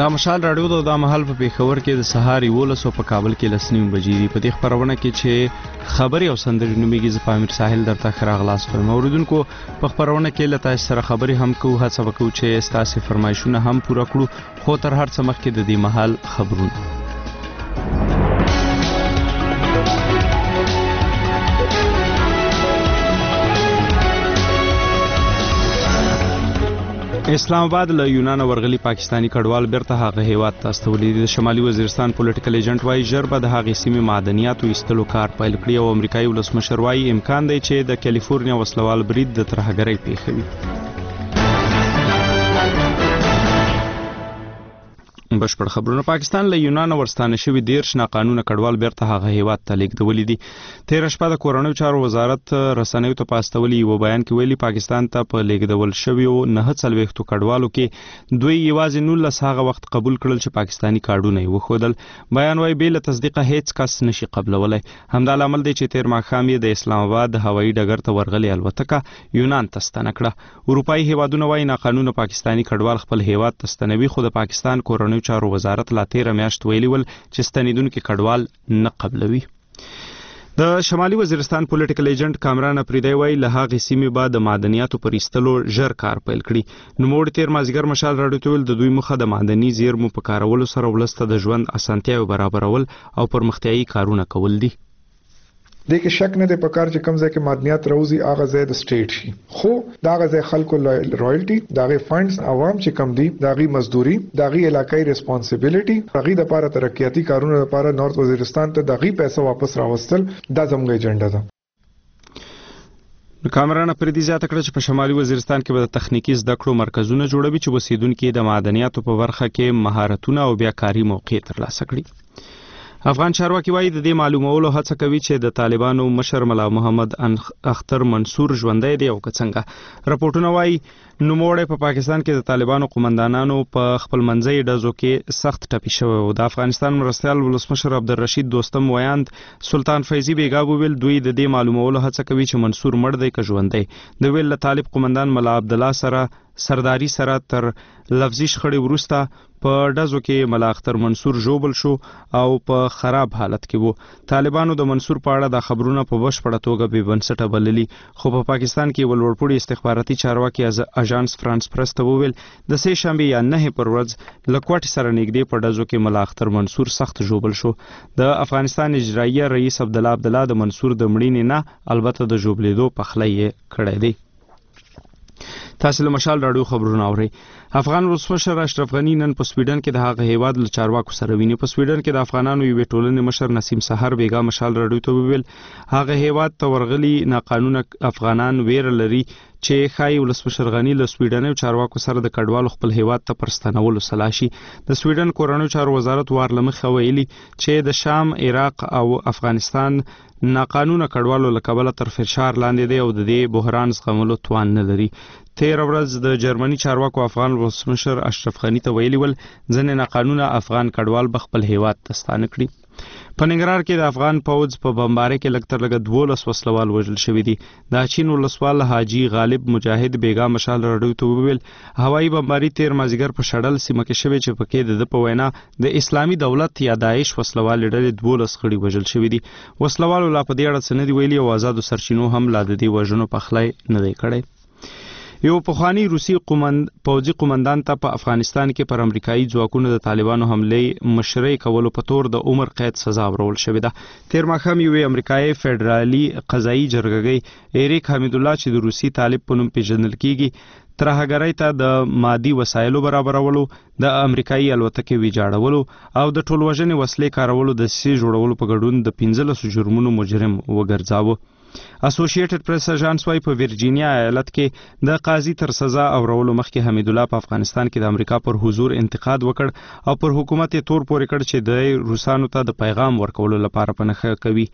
دا مشال راډیو د مهال په پیښور کې د سهار 11 په کابل کې لسنیم بجې دي. په دې خبرونه کې چې خبري او سندري نوميږي ز پامیر ساحل درته خراغلاس کوم. اوریدونکو په خبرونه کې لته سره خبري هم کوو، هڅه وکړو چې ستاسو فرمایشونه هم پوره کړو، خو تر هر څه مخکې د دې مهال خبرونه. اسلام آباد له یونان ورغلي پاکستانی کډوال بیرته هغه هیواد ته استولې دي. شمالي وزیرستان پولیټیکل ایجنټ وايي ژر به د هغې سیمې معدنیاتو ایستلو کار پیل کړي او امریکایي ولسمشر وايي امکان دی چې د کالیفورنیا وسلوال برید د ترهګرۍ پیښوي. بشپړ خبرونه. پاکستان له یونان ورستانه شوی 13 ناقانونه کډوال بیرته هغه هیواد ته لیږدولي دي. تیر شپه د کورنیو چارو وزارت رسنیو ته پاستولي یو بیان کې ویلي پاکستان ته په لیږدول شویو 49 کډوالو کې دوی یوازې 19 هغه وخت قبول کړل چې پاکستانی کارډونه یې وښودل. بیان وايي بې له تصدیقه هیڅ کس نشي قبلولای. همدا لامل دی چې تیر ماښام یې د اسلام آباد هوایي ډګر ته ورغلي الوتکه یونان ته ستنه کړه. اروپایي هیوادونه وايي ناقانونه پاکستانی کډوال خپل هیواد ته ستنوي، خو د پاکستان کورنیو چارو وزارت لا 13 میاشت ویلي ول چې ستنیدونکو کډوال نه قبلوي. د شمالي وزیرستان پولیټیکل ایجنټ کامران افریدی وايي له هغې سیمې به د معدنیاتو پر ایستلو ژر کار پیل کړي. نوموړي تیر مازدیګر مشال راډیو ته ویل د دوی موخه د معدني زیرمو په کارولو سره ولس ته د ژوند اسانتیاوې برابرول او پرمختیایي کارونه کول دي. دغه شک نه د پکار چې کوم ځای کې معدنیات راوځي هغه ځای د سټیټ شي، خو دغه ځای خلکو رایلټي دغه فندز عوام چې کم دي دغه مزدوري دغه علاقائی ریسپانسیبিলিټي دغه د لپاره ترقیاتی کارونه لپاره نورث وزیرستان ته دغه پیسې واپس راوستل دا زموږ ایجنډا ده. کامران پردي زیاته کړه چې په شمالي وزیرستان کې به د تخنیکی زده کړو مرکزونه جوړوي چې اوسیدونکو د معدنیاتو په برخه کې مهارتونه او بیا کاری موقع ترلاسه کړي. افغان چارواکي وايي د دې معلومولو هڅه کوي چې د طالبانو مشر ملا محمد اختر منصور ژوندی دی او که څنګه. راپورټونه وايي نوموړی په پاکستان کې د طالبانو قومندانانو په خپل منځي ډزو کې سخت ټپي شوی او د افغانستان مرستیال ولسمشر عبدالرشید دوستم ویاند سلطان فیضی بیګا وویل دوی د دې معلومولو هڅه کوي چې منصور مړ دی که ژوندی. د ویل طالب قومندان ملا عبدالله سره سرداری سره تر لفظي شخړې وروسته په ډزو کې ملا اختر منصور ژوبل شو او په خراب حالت کې وو. طالبانو د منصور په اړه د خبرونه په بشپړه توګه بې بنسټه بللي، خو په پاکستان کې ولورپوړي استخباراتي چارواکي اژانس فرانس پرس ته وویل د سه شنبه یا 9 پر ورځ لکوټ سره نږدې په ډزو کې ملا اختر منصور سخت ژوبل شو. د افغانستان اجراییه رئیس عبدالله د منصور د مړینې نه البته د ژوبلیدو پخلی کړی دی. تاسو له مشال راډیو خبرونه اورئ. افغان ولسمشر اشرف غنی نن په سویډن کې د هغه هیواد له چارواکو سره ویني. په سویډن کې د افغانانو یوې ټولنې مشر نسیم سحر بیګا مشال راډیو ته وویل هغه هیواد ته ورغلي ناقانونه افغانان ویر لري چې خای ولسمشر غنی له سویډن چارواکو سره د کډوالو خپل هیواد ته پرستنولو سلاشي. د سویډن کورنیو چارو وزارت وارلمخه ویلي چې د شام، عراق او افغانستان ناقانونه کډوالو له کبله تر فشار لاندې دی او د دې بحران زغملو توان نه لري. تیر ورځ د جرمني چارواکو افغان ولسمشر اشرف غنی ته ویلي ول ځنې ناقانونه افغان کډوال به خپل هیواد ته ستانه کړي. په ننګرهار کې د افغان پوځ په بمبارۍ کې لږ تر لږه 12 وسلوال وژل شوي دي. د چین ولسوال حاجی غالب مجاهد بیګا مشال راډیو ته وویل هوایي بمباري تیر مازدیګر په شړل سیمه کې شوې چې پکې د په وینا د اسلامي دولت یا داعش وسلوال ډلې 12 غړي وژل شوي دي. وسلوالو لا په دې اړه څه نه دی ویلي او آزادو سرچینو هم لا د دې وژنو پخلی نه دی کړی. یو پخوانی روسي پوځي قومندان ته په افغانستان کې پر امریکایي ځواکونو د طالبانو حملې مشرۍ کولو په تور د عمر قید سزا ورول شوې ده. تیر ماښام یو امریکایي فدرالي قضایي جرګه ایریک حمید الله چې د روسي طالب په نوم پیژندل کیږي ترهګرۍ ته د مادي وسایلو برابرولو، د امریکایي الوتکې ویجاړولو او د ټولوژنې وسلې کارولو د سي جوړولو په ګډون د 15 جرمونو مجرم وګرځاوه. اسوسییټډ پریس اژانس وايي په ورجینیا ایالت کې د قاضي تر سزا اورولو مخکې حمید الله په افغانستان کې د امریکا پر حضور انتقاد وکړ او پر حکومت یې تور پورې کړ چې د روسانو ته د پیغام ورکولو لپاره پنهخه کوي.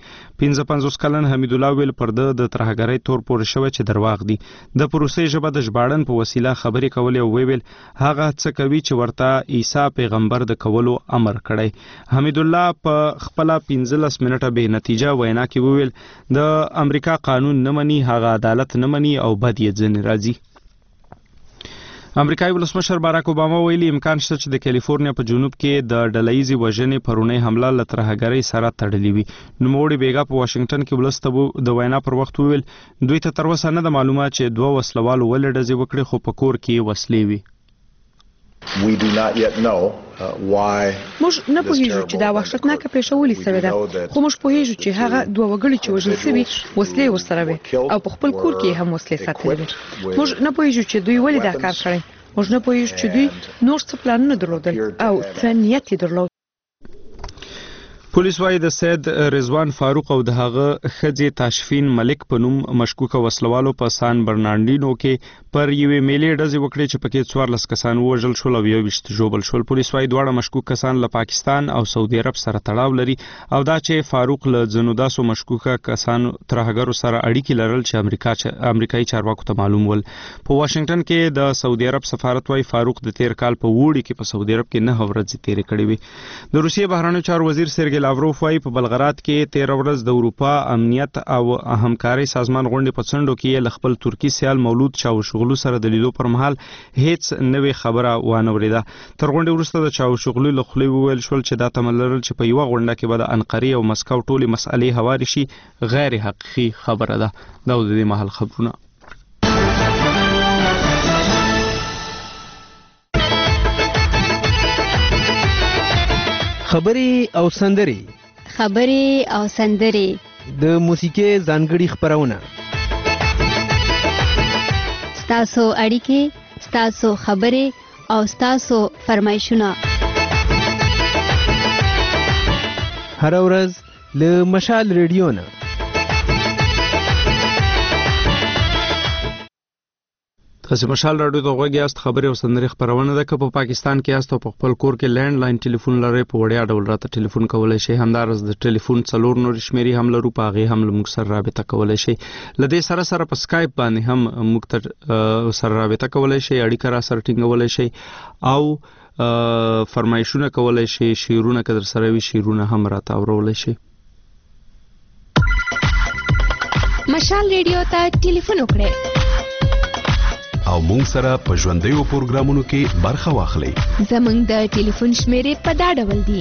55 کلن حمید الله ویل پر د ترهګرۍ تور پورې شوی چې درواغ دي. د پروسې ژبه د ژباړن په وسیله خبرې کولې او ویل هغه څه کوي چې ورته عیسی پیغمبر د کولو امر کړی. حمید الله په خپل 15 منټه به نتیجه وینا کې ویل د امریکا قانون نه مني، هغه عدالت نه مني او بد یې ځنې راځي. امریکایي ولسمشر باراک اوباما ویلي امکان شته چې د کالیفورنیا په جنوب کې د ډلهیزې وژنې پرونی حمله له ترهګرۍ سره تړلې وي. نوموړي بیګا په واشنگټن کې ولس د وینا پر وخت وویل دوی ته تر اوسه نه ده معلومه چې دوه وسلوالو ولې ډزې وکړې خو په کور کې وسلې وي. We do not yet know why. موږ نه پوهیږو چې دا وحشتناکه پیښه ولې سوې ده، خو موږ پوهیږو چې هغه دوه وګړي چې وژل شوي وسلې ورسره وي او په خپل کور کې هم وسلې ساتلې وي. موږ نه پوهیږو چې دوی ولې دا کار کړی، موږ نه پوهیږو چې دوی نور څه پلانونه درلودل او څه نیت یې درلود. پولیس وايي د سید رضوان فاروق او د هغه ښځې تاشفین ملک په نوم مشکوکه وسلوالو په سان برناردینو کې پر یوې میلې ډزې وکړې چې پکې 14 کسان ووژل شول او 21 ژوبل شول. پولیس وايي دواړه مشکوک کسان له پاکستان او سعودي عرب سره تړاو لري او دا چې فاروق له ځینو داسو مشکوکه کسانو ترهګرو سره اړیکې لرل چې امریکایي چارواکو ته معلوم ول. په واشنگټن کې د سعودي عرب سفارت وايي فاروق د تیر کال په وړي کې په سعودي عرب کې 9 ورځې تیرې کړې وي. د روسیې بهرنیو چارو وزیر سرګی لاوروف وايي په بلغراد کې 13 ورځ د اروپا امنیت او همکاري سازمان غونډې په څنډو کې ل خپل ترکی سیال مولود چاوشغلو سره د لیدو پر مهال هیڅ نوې خبره وانه وریده. تر غونډې وروسته د چاوشغلو له خولې وویل شول چې دا تمل لرل چې په یو غونډه کې به د انقرې او مسکو ټولې مسئلې هواري شي غیر حقیقي خبره ده. دا د دې مهال خبرونه. خبرې او سندرې د موسیقي ځانګړي خبرونه، ستاسو اړیکې، ستاسو خبرې او ستاسو فرمایشونه هر ورځ له مشال ریډیو نه. تاسو مشال راډیو ته غوږی یاست. خبرې او سندرې خبرونه ده. که په پاکستان کې یاست او په خپل کور کې لینډ لاین ټلیفون لرئ په وړیا ډول راته ټلیفون کولی شئ. همدارس د ټلیفون 4 نور شمیرې هم لرو، په هغې هم له موږ سره رابطه کولی شئ. له دې سره په سکایپ باندې هم موږ سره رابطه کولی شئ، اړیکه را سره ټینګولی شئ او فرمایشونه کولی شئ. شعرونه که در سره وي شعرونه هم راته اورولی شئ. مشال ریډیو ته ټلیفون وکړئ او مونږ سره په ژوندیو پروګرامونو کې برخه واخلئ. زمونږ د ټلیفون شمیرې په دا ډول دي: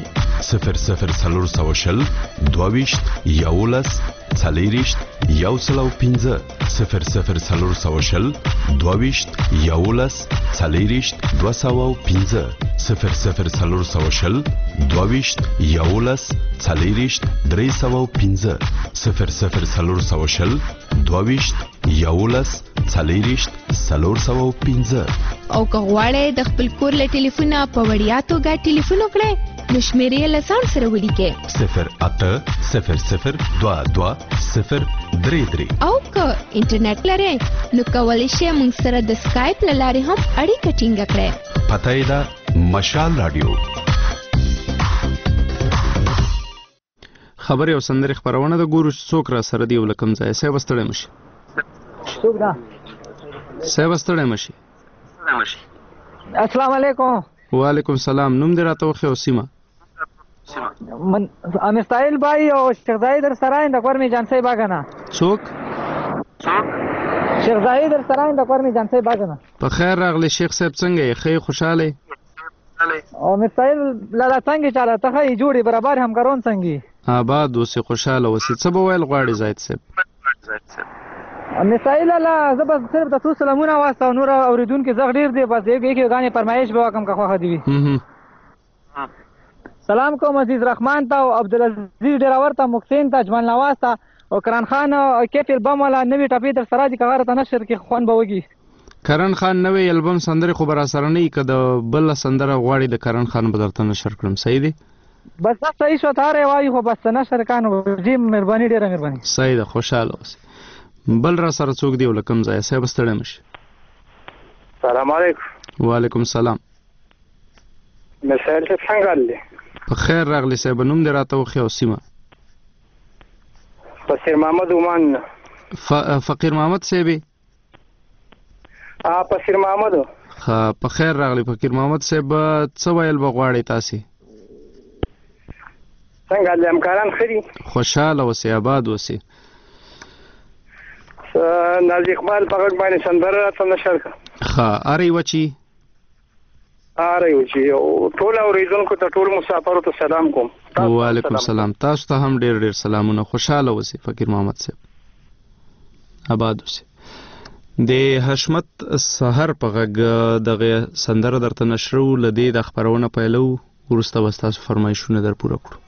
00 22 11 40 105 00 22 11 40 205 00 22 11 40 305 00 22 11 40 305. او که غواړئ د خپل کور له ټلیفونه په وړیا توګه ټلیفون وکړئ نو شمیرې له ځان سره ولیکئ 0800 22 033. او که انټرنیټ لرئ نو کولی شئ موږ سره د سکایپ له لارې هم اړیکه ټینګه کړئ. پته یې ده مشال راډیو. خبرې او سندرې خبرونه د ګورو څوک را سره دی ولکم ځای سه وستړی مشي څوک دا سه وستړی مشي. السلام علیکم. وعلیکم السلام. نوم دې راته وخی او سیمه؟ من امستایل بای او شیخ زاید در سراین د کورمی جانسی باغنا. څوک؟ شیخ زاید در سراین د کورمی جانسی باغنا. په خیر راغلی شیخ صاحب، څنګه یې؟ ښه خوشاله او مستایل لالا څنګه چاله ته یې جوړي برابر همکارون څنګه آباد اوسې خوشاله اوسې. څه به ویل غواړي زاید صاحب؟ مثال لا زبر صرف د تاسو سلامونه واسطه نور اوریدونکو زغ ډیر دی، بس یو غانې فرمایش به وکم که خوخه دی. سلام کوم عزیز رحمان ته او عبدالعزیز ډیراور ته، محسن ته، اجمل نواز ته او کرن خان کیف البم ولا نوی ټاپی در سره دي کغه ته نشر کې خوان به وږي. کرن خان نوی البم سندره خو برا سره نه کده بل سندره غواړي د کرن خان بدلته نشر کړم. صحیح دی؟ بس صحیح شو تاره وای خو بس نشر کانو جی مهرباني ډیره مهرباني. صحیح ده، خوشاله اوسئ. بل را سره څوک دی ولکم ځای صاحب ستړی مشي. سلام علیکم. وعلیکم السلام. مسائل څنګه دي؟ په خیر راغلی صاحب. نوم دې راته وخی او سیمه؟ فقیر محمد عمان. فقیر محمد صاحب؟ فقیر محمد. په خیر راغلی فقیر محمد صاحب. څه ویل به غواړئ تاسې؟ څنګه دي همکاران ښه دي؟ خوشاله اوسئ، آباد اوسئ. نازي اقبال په غږ باندې سندره راته نشر کړه. ښه اره یوه چی یو چې ټول اوریدونکو ته ټول مسافرو ته سلام کوم. وعلیکم السلام. تاسو ته هم ډیر ډیر سلامونه. خوشاله اوسئ فقیر محمد صاحب. آباد اوسئ. د حشمت سحر په غږ دغه سندره درته نشرو لدی د خبرونه پیلو ورسته واستاسو فرمایشونه در پوره کړو.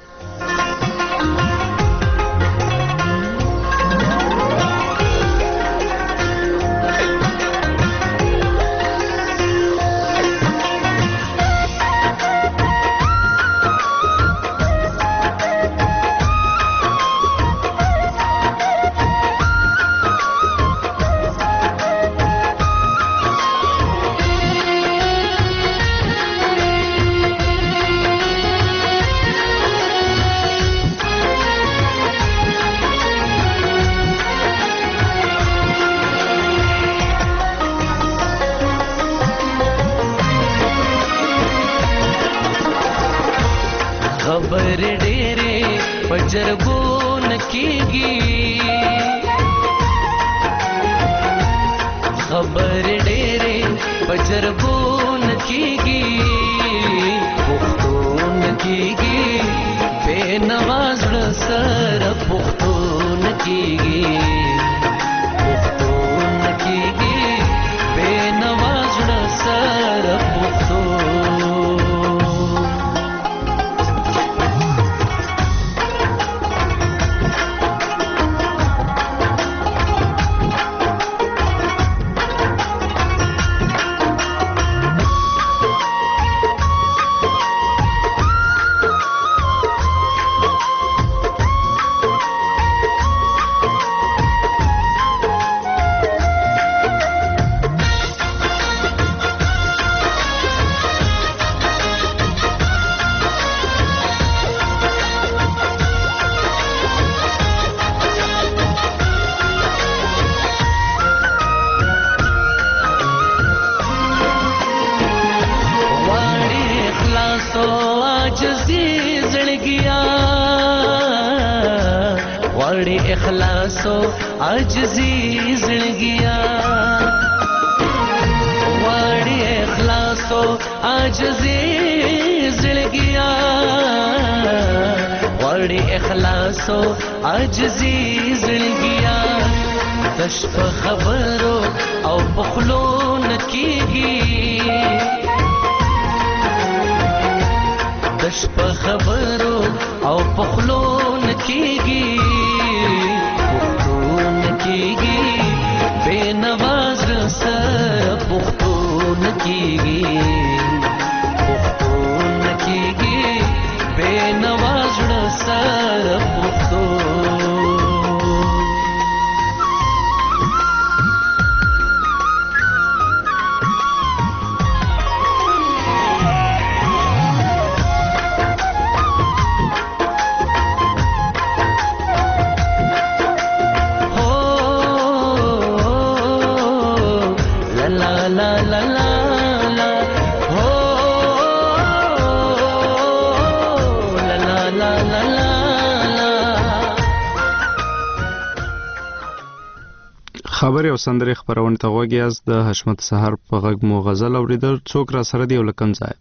خبر او سندرې خبرونه ته وګیاز د حشمت سحر په غږ مو غزل اوریدل. څوک را سره دی ولکم ځای؟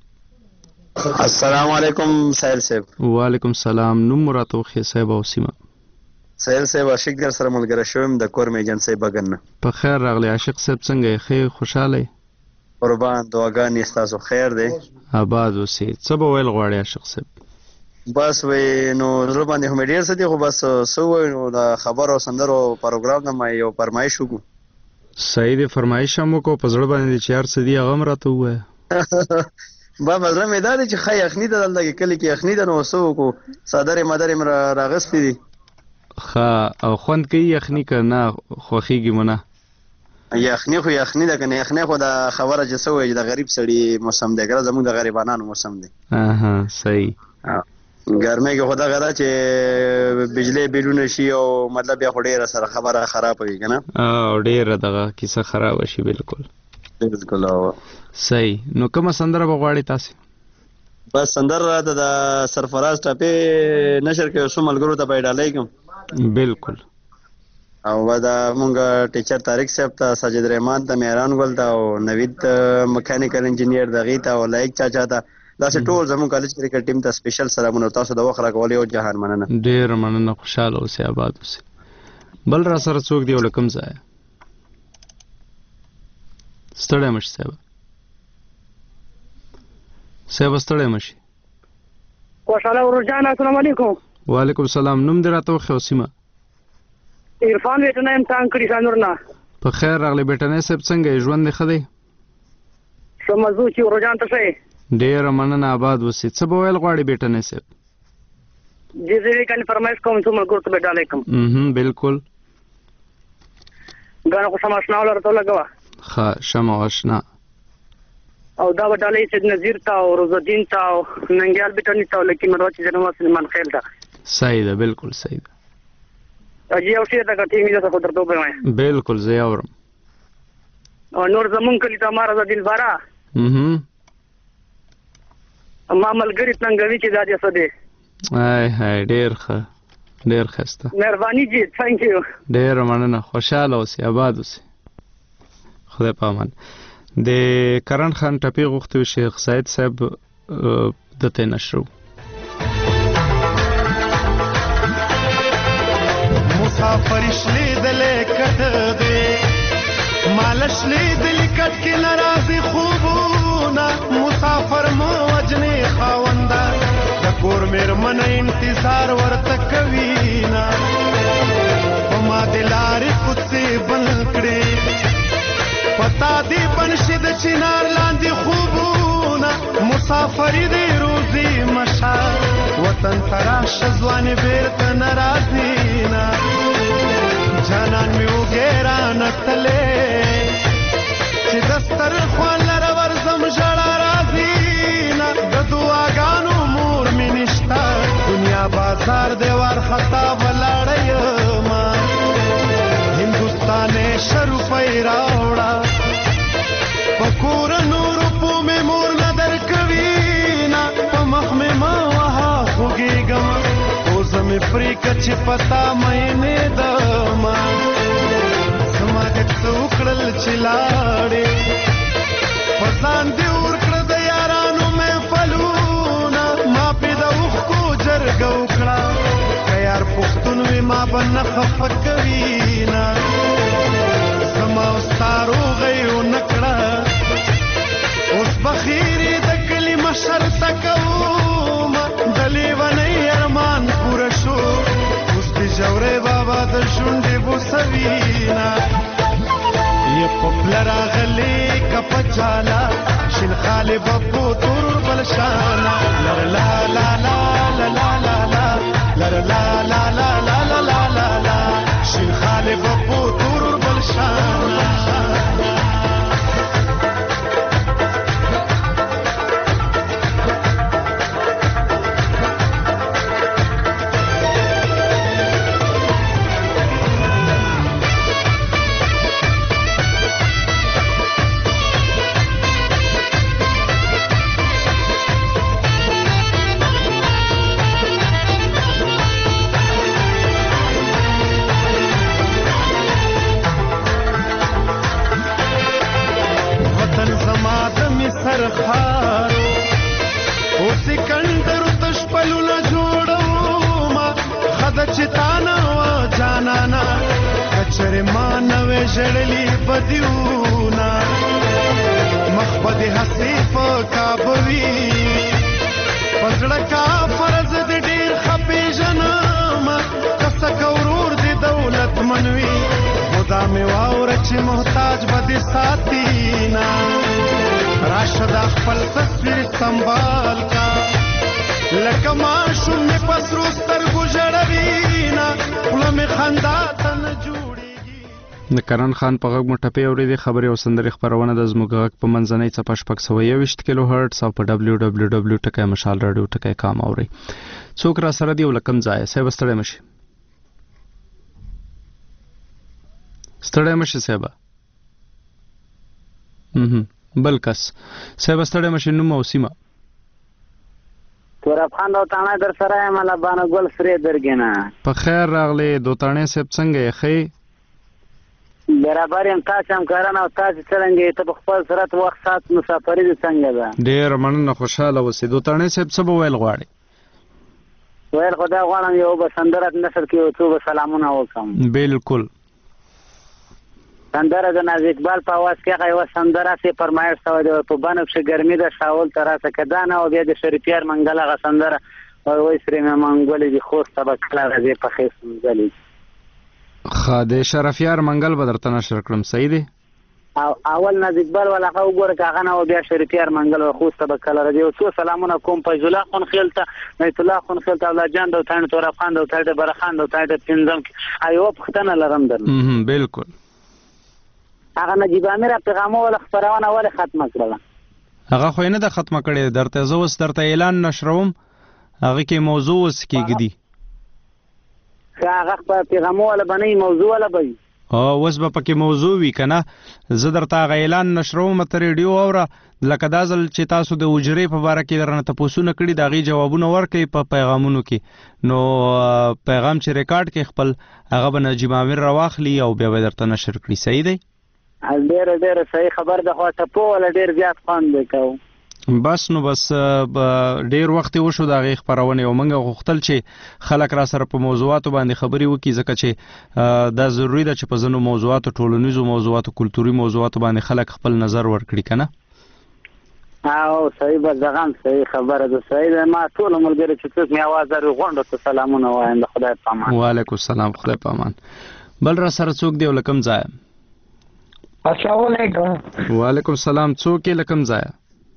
السلام علیکم سهیل صاحب. وعلیکم السلام. نوم راته خو صاحب او سیمه. سهیل صاحب عاشق در سره ملګری شوم د کور میجن صاحب بغن. په خیر راغلی عاشق صاحب. څنګه یې؟ خوشاله؟ قربان دعاګانې ستاسو خیر دی. آباد اوسئ. څه به ویل غواړئ عاشق صاحب؟ بس وې نو زړه باندې هم ډیر څه دی خو بس سو نو د خبر او سندرو پروګرام نه مې یو فرمایش وکړو. صحیح دی. فرمایش هم وکړو. په زړه باندې چې هر څه دی هغه هم راته ووایه. با مزه مې دا دی چې ښه یخني ده دلته کې کلي کې یخني ده نو څه وکړو څادرې مدرې م راغستې دي. ښه او خوند کوي یخني که نه خوښېږي مو نه؟ یخني خو یخني ده که نه یخني خو د خبره چې څه وایي د غریب سړي موسم دی که زموږ د غریبانانو موسم دی. صحیح. ګرمۍ کې خو دغه ده چې بجلی بیلونه شي او مطلب بیا خو ډېره سره خبره خرابه وي که نه؟ ډېره دغه کیسه خرابه شي. بالکل بالکل. صحیح. نو کومه سندره به غواړئ تاسې؟ بس سندره راته د سرفراز ټاپې نشر کې څو ملګرو ته به یې ډالۍ کړم. بالکل. او دا مونږ ټیچر طارق صاحب ته، ساجد رحمان ته، مهران ګل ته او نوید میکانیکل انجینیر دغې ته او لایق چاچا ته، داسې ټول زموږ کالج کرکټ ټیم ته سپیشل سلامونه. تاسو د وخت راکولو او جهان مننه. ډېر مننه، خوشاله اوسئ، آباد اوسئ. بل را سره څوک دی او له کوم ځایه؟ ستړی مشي صاحب. صاحب ستړی مشي. خوشاله ورجان، السلام علیکم. وعلیکم السلام. نوم دې راته وښیه او سیمه؟ عرفان ویټنه امتحان کړي شانور نه. په خیر راغلی بیټنی صاحب، څنګه یې ژوند دې ښه دی؟ ښه مزو چې ورجان ته ښه. ډېره مننه، آباد اوسئ. څه به ویل غواړي بیټنی صاحب؟ جی زه یې فرمایش کوم چې ملګرو ته به ډالۍ کوم. بالکل. ګانا خو سم اشنا ولرته لګوه. ښه شمه اشنا. او دا به ډالۍ سید نظیر ته او روزالدین ته او ننګیال بیټني ته او لکي مروت جنوا سلیمان خیل ته. صحیح ده، بالکل صحیح ده. اجي او شی ته کټی می ده خو درته ووایم. بالکل زه اورم. او نور زمون کلی ته مار د دلبارا. ما ملګری څنګه وی چې دا دې څه دی. هاي ډېر ښه، ډېر ښایسته. مهرباني جی، ثانک یو. ډېره مننه، خوشاله اوسئ، آباد اوسئ. خدای په امان. د کرن خان ټپې غوښتي شیخ سعید صاحب دته نشرو. مسافر شلیدلې کټ دې مال شلیدلې کټ کې ناراضي خوبونه مسافر مو وجنې خاونده د کور مېرمن انتظار ورته کوي نه ما دلارې کوڅې بند کړې پتا دی بنشي د چنار لاندې خوبونه مسافر دی روزي مشا وطن تراش ځوان بیرته ناراضي نه جانان می وګیرا نتلې چې دستر خوان لره ورزم ژړا راځي نه د دعاګانو مور می نشتا دنیا بازار دیوار خطا ولاړې ما هندوستان شروع پیراوړه پکور نور په می مور نظر کوي نا په مخ می ما وها خوګیګم او زم پرې کچ پتا مې نه دما سماج څوکړل چلاړې پسان دی ور کړ د یارانو مې فلونا ما په دوخ کو جرګو کړه کيار پښتون وی ما بن خفقوي نا سما ستارو غيو نکړه اوس بخیری د کلی مشر تکو ما دلی ونی ارمان پورا شو اوس دی جوړه بابا د شونډې بوسوینا ی پپلرا غلی کپ چالا شل خاله بپو تور بلشانا لا لا لا لا لا لا لا لا لا لا لا لا لا لا لا شل خاله بپو تور بلشانا جړلی بدیونا مخبد حسیف کابوی پزړه کا فرض دې ډیر خپې جنم کس کورور دې دولت منوي خدا می واور چې محتاج بدی ساتینا راشد خپل تصویر سنبال کا لکه ما شوم می پسرو سترګو جړوینا ولم خندا تن د کرن خان په غږ مټپې اورېدې خبرې او سندرې خپرونه د زموږ غږ په منځنۍ څپه 621 کیلو هرټز او په www.mashal.radio.com اورئ. څوک را سره دی ولکم ځای صاحب ستړی مشي صاحب بل کس صاحب ستړی مشي نوم او سیمه تور افغان او تانه در سره مله باندې ګل سره درګنه په خیر راغلی دوتانه صاحب څنګه یې خې برابر یم. تاسو هم کاران او تاسو څنګه ته په خپل سرعت وخت سات مسافري دي څنګه ده؟ ډېر مننه، خوشاله اوسېدو. تڼۍ صاحب څه به ویل غواړې؟ ویل خو دا غواړم یو به سندره نشر کې یو څو به سلامونه وکړم. بالکل. سندره د ناز اقبال په اواز کې هغه یوه سندره چې فرمایش شوی دی په بنفشه ګرمي ده شاول ته راسه که دا نه او بیا د شریفیار منګل هغه سندره وایي سرې مې منګولې دي خوست ته به کله راځې پخې سنځلې. ښه د شرفیار منګل به درته نشر کړم. صحیح دی. اول ناز اقبال ولا هغه وګوره که هغه نه او بیا شریفیار منګل و خوست ته به کله راځې. یو څو سلامونه کوم فیض الله خونخیل ته، نیت الله خونخیل ته، الله جان د وطاڼې توراب خان د وطاڼې برخان د وطاڼې پنځم کې یوه پوښتنه لرم درنه. بالکل. هغه نجیب امیر پیغامو ول خبرونه ول ختمه کړله. هغه خو نه ده ختمه کړې، درته زه اوس درته اعلان نشروم. هغه کې موضوع اوس کېږدي. هغه په پیغامو ول باندې موضوع ول به اوس به پکې موضوع وي که نه. زه درته هغه اعلان نشروم ته ریډیو اوره. لکه دا ځل چې تاسو د حجرې په باره کې درنه تپوسونه کړي د هغې جوابونه ورکړئ په پیغامونو کې. نو پیغام چې ریکارډ کې خپل هغه به نجیب امیر راواخلي او بیا به درته نشر کړي. صحیح دی؟ ډېره صحیح خبر ده. خو ټپو ولا ډېر زیات خوند دی کوو. بس نو بس ډېر وخت وشو د هغې خپرونې او موږ غوښتل چې خلک را سره په موضوعاتو باندې خبرې وکړي ځکه چې دا ضروري ده چې په ځینو موضوعاتو ټولنیزو موضوعاتو کلتوري موضوعاتو باندې خلک خپل نظر ورکړي که نه. او صحیح به دغه صحیح خبره ده. صحیح ده. ما ټول ملګري چې څوک مې اواز لري غونډو ته سلامونه وایم. د خدای په امان. وعلیکم السلام. خدای په امان. بل را سره څوک دی او له کوم ځایه؟ السلام علیکم. وعلیکم السلام. څوک یې له کوم ځایه؟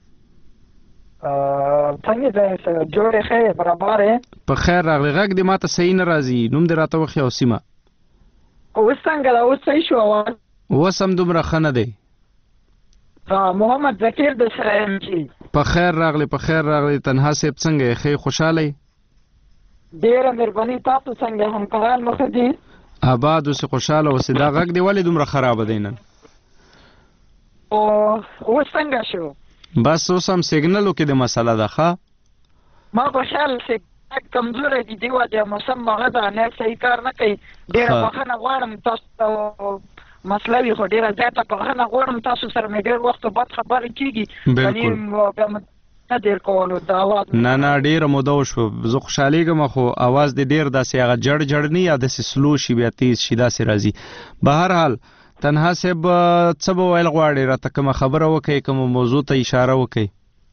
څنګه ځای جوړې ښه برابر یې؟ په خیر راغلی. غږ دې ما ته صحیح نه راځي. نوم دې راته وښیه او سیمه. اوس څنګه ده؟ اوس صحیح شو اواز؟ اوس هم دومره ښه نه دی. محمد ذکیر د سره یم چې په خیر راغلی. په خیر راغلی. تنها صاحب څنګه یې؟ ښه خوشحاله یې؟ ډېره مهرباني. تاسو څنګه همکاران مخه دي؟ آباد اوسې خوشحاله اوسې. دا غږ دې ولې دومره خرابه دی نن؟ اوس څنګه شو؟ بس اوس هم سیګنلو کې د مسله ده. ښه ما په خیال سیګنل کمزوری دي دې وجه موسم هغه ده نه صحیح کار نه کوي. ډېره بخښنه غواړم تاسو ته مسله وي خو ډېره زیاته بخښنه غواړم. تاسو سره مې ډېر وخت بعد خبرې کېږي. بالکل. نه ډېر کولو د اواز نه ډېره موده وشوه. زه خوشحالېږم خو اواز دې ډېر داسې هغه جړ نه یا داسې سلو شي بیا تیز شي داسې راځي. به هر حال تنها صاحب څه به ویل غواړې؟ راته کومه خبره وکړئ، کومه موضوع ته اشاره وکړئ.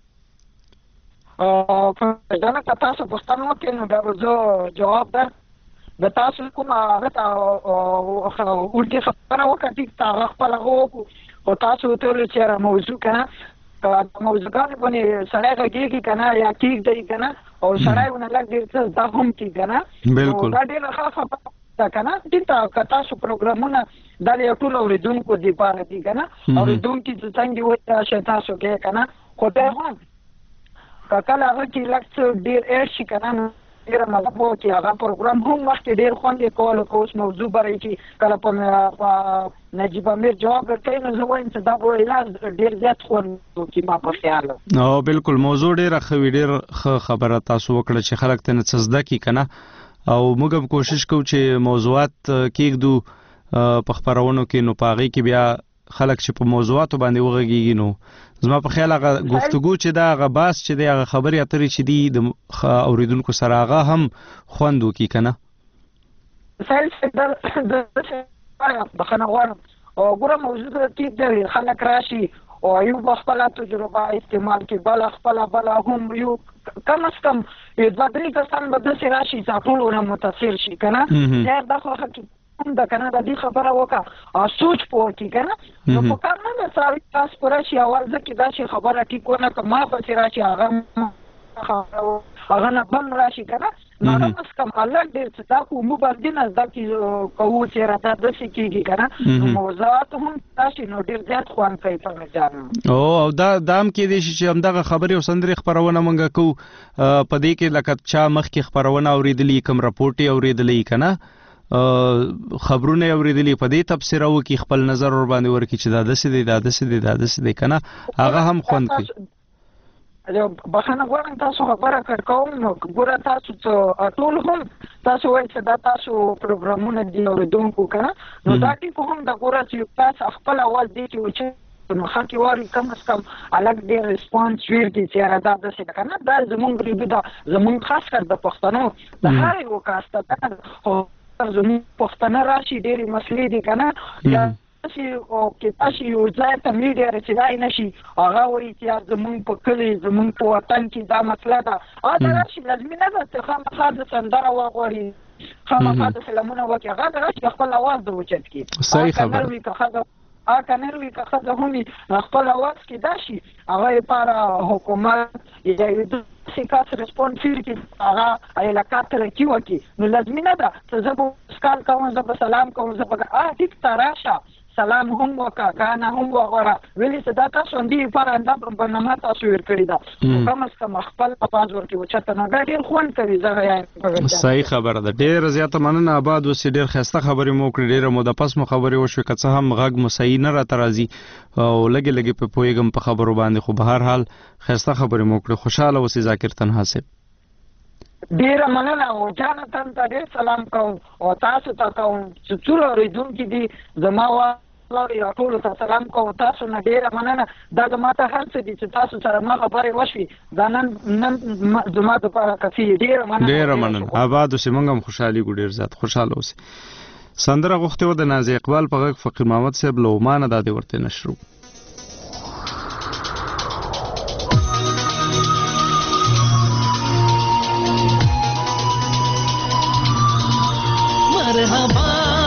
پښتانه که تاسو پوښتنه وکړئ نو بیا به زه جواب در د تاسو کومه هغه ته اوږدې خبره وکړه ټیک ته هغه خپل هغه وکړو. خو تاسو وتویل چې یاره موضوع که نه موضوعګانې باندې سړی غږېږي که نه یا کېږدئ که نه او سړی ونه لږ ډېر څه زده هم کړي که نه. بالکل. دا ډېره ښه خبره ده که نه. ټیک ته که تاسو پروګرامونه دا د یو ټولو اورېدونکو دپاره دي که نه. اورېدونکي چې څنګه وایي تاسو کوې که نه. خو بیا هم که کله هغه کې لږ څه ډېر ایر شي که نه ډېره مطلب وکړي هغه پروګرام هم مخکې ډېر خوند یې کولو که اوس موضوع برئ چې کله په نجیب امیر جواب ورکوي نو زه وایم چې دا به ډېر زیات خوند وکړي ما په خیال. بالکل موضوع ډېره ښه وي. ډېر ښه خبره تاسو وکړه چې خلک ته نه څه زده کړي که نه. او موږ هم کوشش کوو چې موضوعات کېږدو په خپرونو کې نو په هغې کې بیا خلک چې په موضوعاتو باندې وغږېږي نو زما په خیال هغه گفتگو چې دا هغه بحث چې دی هغه خبرې اترې چې دي د اورېدونکو سره هغه هم خوند وکړي که نه. بخښنه غواړم. ګوره موضوع ټیک دی خلک راشي او یو به خپله تجربه استعمال کړي بله خپله هم یو کم از کم 2-3 کسان به داسې راشي چې ټول ونه متاثر شي که نه. دا خو هم ده که نه د دې خبره وکړه او سوچ په وکړي که نه. نو په کار نه ده سړی تاس په راشي اول ځکه داسې خبره ټیک ونه کړه ما پسې راشي هغه نه بم راشي که نه. نو کم از کم هلک ډېر څه دا خو موږ باندې نه زده کوو چې راته داسې کېږي که نه. نو موضوعات هم راشي نو ډېر زیات خوند کوي په جان. او دا هم کېدای شي چې همدغه خبرې او سندرې خپرونه موږ کوو په دې کې لکه چا مخکې خپرونه اورېدلي کوم راپورټ یې اورېدلی که نه خبرونه یې اورېدلي په دې تبصره وکړي خپل نظر ور باندې ورکړي چې دا داسې دی دا داسې دی دا داسې دی که نه هغه هم خوند کوي. بخنه غواړم تاسو خبره کوم نو ګوره تاسو ټول هم تاسو وایئ چې دا تاسو پروګرامونه دي اورېدونکو که نو دا ټکو هم د ګوره چې تاسو خپل اواز دی کې وچ نو خلک واري کم از کم الګ ډېر ریسپانس ویرږي چې یاره دا داسې ده که نه دا زمونږ ریبي دا زمونږ خاص کر د پښتنو د هر یو کاسته ده خو زمونږ پښتانه راشي ډېرې مسلې دي که نه او کې تاسو یو ځای ته میډیا رسېدای نشي هغه وایي چې زمونږ په کلي زمونږ په وطن کې دا مسله ده دا راشي لازمي نه ده چې خامخا د سندره وغواړي خامخا د فلمونه وکړي هغه د راشي خپل اواز د اوچت کړي صحیح خبره کنر وي که ښځه هم خپل اواز کې دا شي هغه لپاره حکومت یا یو داسې کس رسپونس کړي هغه علاقه ترقي وکړي نو لازمي نه ده چې زه به سکال کوم زه به سلام کوم زه به ټیک ته راشه سلام هم وکړه کانه هم وغواړه ویلي چې دا تاسو همدې لپاره همدا برنامه تاسو ور کړې ده کم از کم خپل اواز ورکړي اوچته نو دا ډېر خوند کوي زه یم صحیح خبره ده ډېره زیاته مننه آباد اوسې ډېر ښایسته خبرې مو وکړې ډېره موده پس مو خبرې وشوې که څه هم غږ مو صحیح نه راته راځي او لږې لږې په پوهېږم په خبرو باندې خو به هر حال ښایسته خبرې مو وکړې خوشحاله اوسې ذاکر تنها صاحب ډېره مننه او جانتن ته ډېر سلام کوم او تاسو ته کوم چې ټول اورېدونکي دي زما یا ټولو ته سلام کوم تاسو نه ډېره مننه دا زما ته هر څه دي چې تاسو سره ما خبرې وشوي دا نن زما دپاره کافي ډېره مننه آباد اوسې موږ هم خوشحالي ګو ډېر زیات خوشحاله اوسې سندره غوښتې وه د نازي اقبال په غږ فقیر محمد صاحب له عمانه دا دې ورته نشرو مرحبا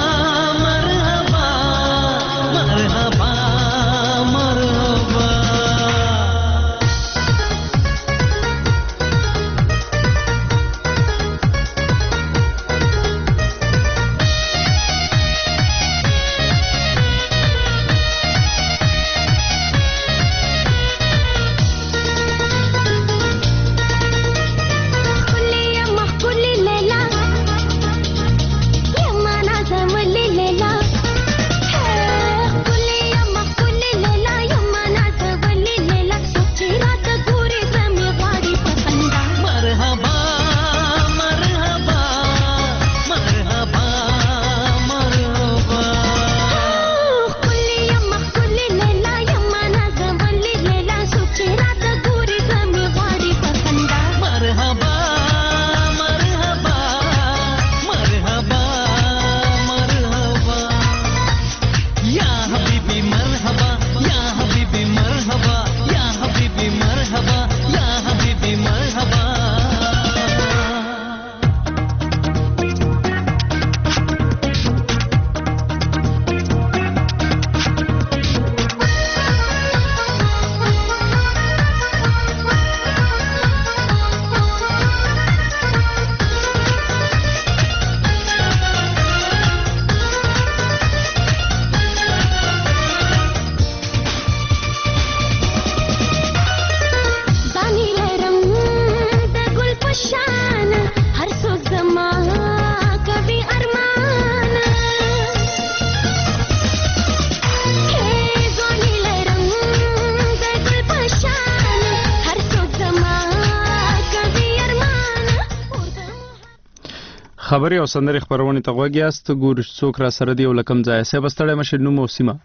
خبرې او سندرې خپرونې ته غوږ یاست ګورو څوک را سره دی او له کوم ځایه صاحب ستړی مشه نوم او سیمه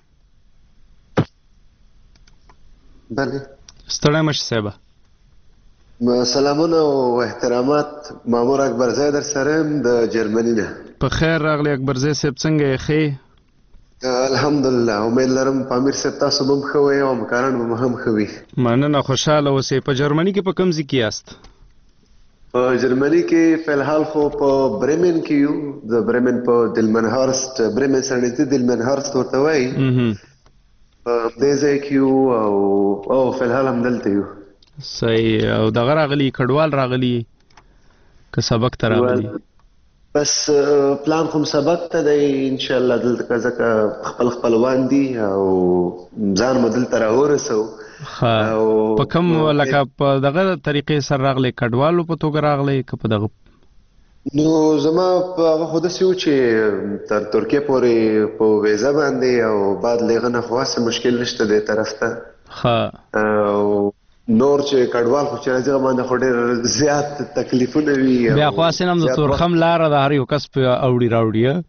بله ستړی مشه صاحب سلامونه او احترامات مامور اکبر زی در سره یم د جرمني نه په خیر راغلی اکبر زی صاحب څنګه یې ښې الحمدلله امید لرم پامیر صاحب تاسو به هم ښه وئ او همکاران به مو هم ښه وي مننه خوشحاله اوسئ په جرمني کې په کوم ځای کې یاست په جرمني کې فلحال خو په برمن کې یو د برمن په دلمنهارست برمن سره نږدې دلمنهارست ورته وایي په دې ځای کې یو او فلحال همدلته یو صحیح او دغه راغلي کډوال راغلي که سبق ته راغلي بس پلان کوم سبق ته دی انشاءالله دلته ځکه خپل خپلوان دي او ځان مو دلته راورسو په کوم لکه په دغه طریقې سره راغلی کډوالو په توګه راغلی که په دغه نو زما په هغه خو داسې و چې تر ترکیې پورې په ویزه باندې او بعد له هغه نه خو هسې مشکل نشته دې طرف ته او نور چې کډوال خو چې راځي باندې خو ډېر زیات تکلیفونه وي بیا خو اسنم د تورخم لار د هر یو کس په اوړي راوړي